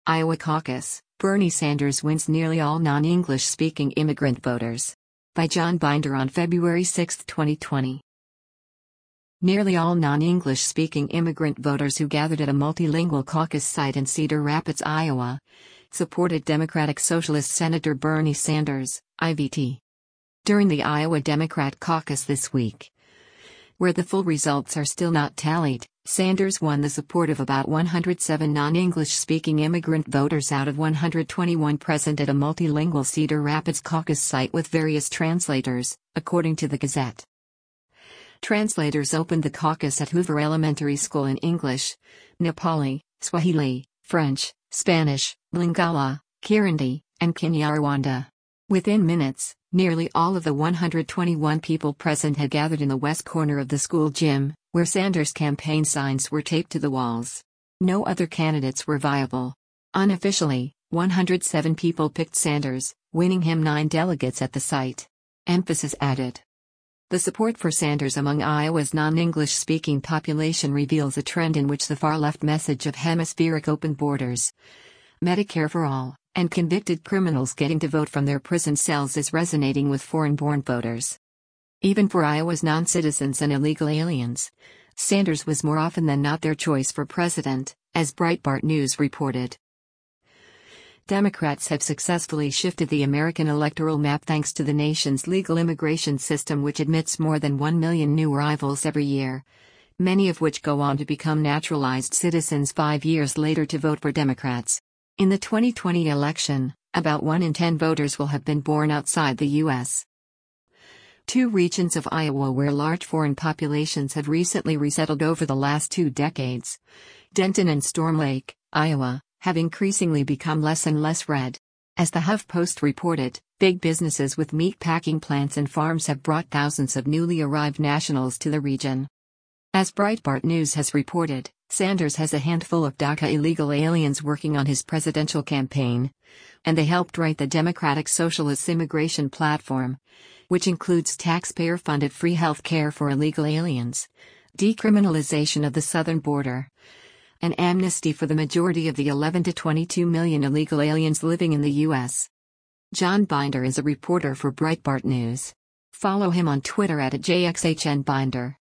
Iowa caucus, Bernie Sanders wins nearly all non-English speaking immigrant voters. By John Binder on February 6, 2020. Nearly all non-English speaking immigrant voters who gathered at a multilingual caucus site in Cedar Rapids, Iowa, supported Democratic Socialist Senator Bernie Sanders, IVT. During the Iowa Democrat caucus this week, where the full results are still not tallied, Sanders won the support of about 107 non-English-speaking immigrant voters out of 121 present at a multilingual Cedar Rapids caucus site with various translators, according to the Gazette. Translators opened the caucus at Hoover Elementary School in English, Nepali, Swahili, French, Spanish, Lingala, Kirundi, and Kinyarwanda. Within minutes, nearly all of the 121 people present had gathered in the west corner of the school gym, where Sanders' campaign signs were taped to the walls. No other candidates were viable. Unofficially, 107 people picked Sanders, winning him 9 delegates at the site. Emphasis added. The support for Sanders among Iowa's non-English-speaking population reveals a trend in which the far-left message of hemispheric open borders, Medicare for all, and convicted criminals getting to vote from their prison cells is resonating with foreign-born voters. Even for Iowa's non-citizens and illegal aliens, Sanders was more often than not their choice for president, as Breitbart News reported. Democrats have successfully shifted the American electoral map thanks to the nation's legal immigration system, which admits more than 1 million new arrivals every year, many of which go on to become naturalized citizens 5 years later to vote for Democrats. In the 2020 election, about 1 in 10 voters will have been born outside the U.S. 2 regions of Iowa where large foreign populations have recently resettled over the last 2 decades, Denton and Storm Lake, Iowa, have increasingly become less and less red. As the HuffPost reported, big businesses with meat packing plants and farms have brought thousands of newly arrived nationals to the region. As Breitbart News has reported, Sanders has a handful of DACA illegal aliens working on his presidential campaign, and they helped write the Democratic Socialist Immigration Platform, which includes taxpayer-funded free health care for illegal aliens, decriminalization of the southern border, an amnesty for the majority of the 11 to 22 million illegal aliens living in the U.S. John Binder is a reporter for Breitbart News. Follow him on Twitter @JXHNBinder.